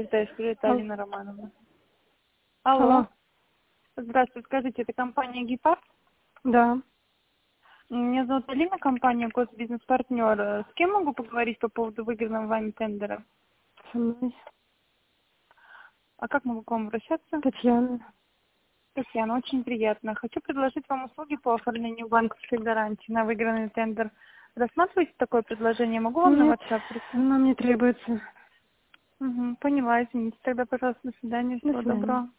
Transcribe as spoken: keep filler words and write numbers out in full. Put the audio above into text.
тестер, это Алло. Алина Романовна. Алло. Алло. Здравствуйте, скажите, это компания Гепард? Да. Меня зовут Алина, компания Госбизнес-партнер. С кем могу поговорить по поводу выигранного вами тендера? Со мной. А как могу к вам обращаться? Татьяна. Татьяна, очень приятно. Хочу предложить вам услуги по оформлению банковской гарантии на выигранный тендер. Рассматриваете такое предложение? Могу вам на Нет, WhatsApp прислать? нам не требуется. Угу, поняла, извините. Тогда, пожалуйста, до свидания. До Всего свидания. доброго.